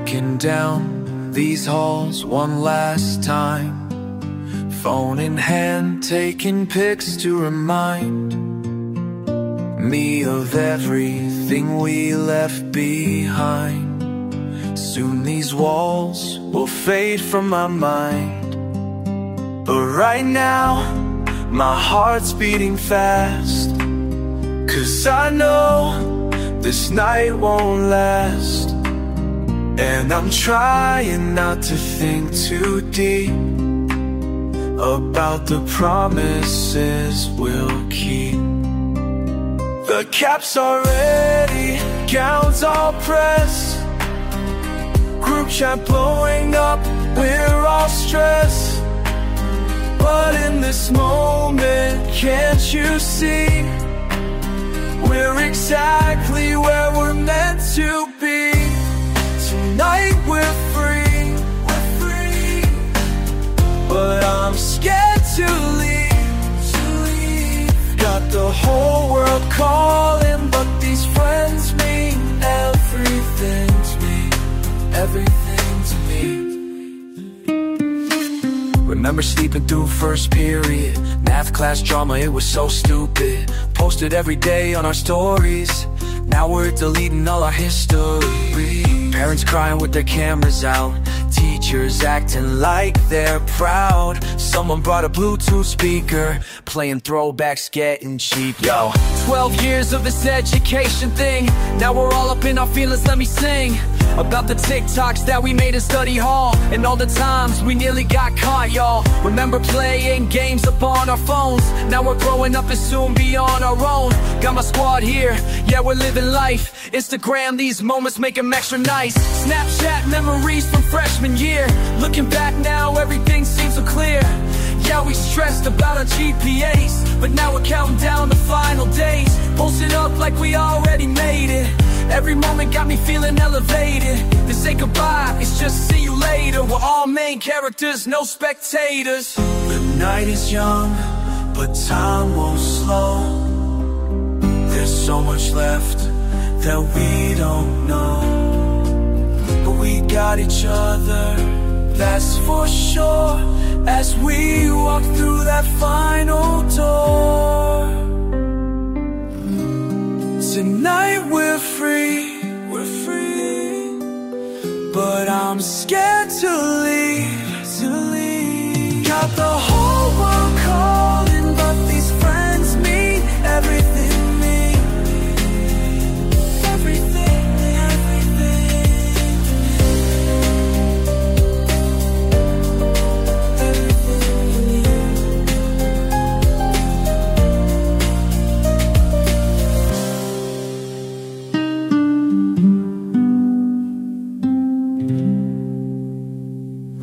walking down these halls one last time, phone in hand, taking pics to remind me of everything we left behind. Soon these walls will fade from my mind, but right now my heart's beating fast, 'cause I know this night won't last. And I'm trying not to think too deep about the promises we'll keep. The cap's are ready, gowns all pressed, group chat blowing up, we're all stressed. But in this moment, can't you see, we're exactly where we're meant to be. Tonight we're free, but I'm scared to leave. Got the whole world calling, but these friends mean everything to me, everything to me. Remember sleeping through first period, math class drama, it was so stupid. Posted every day on our stories, now we're deleting all our history. Parents crying with their cameras out, teachers acting like they're proud. Someone brought a Bluetooth speaker, playing throwbacks, getting cheap. Yo, 12 years of this education thing, now we're all up in our feelings, let me sing about the TikToks that we made in study hall, and all the times we nearly got caught, y'all. Remember playing games up on our phones, now we're growing up and soon be on our own. Got my squad here, yeah, we're living life. Instagram, these moments make them extra nice. Snapchat memories from freshman year, looking back now, everything seems so clear. Yeah, we stressed about our GPAs, but now we're counting down the final days. Posted up like we already made it, every moment got me feeling elevated. This ain't goodbye, it's just see you later. We're all main characters, no spectators. The night is young, but time won't slow. There's so much left that we don't know, but we got each other, that's for sure, as we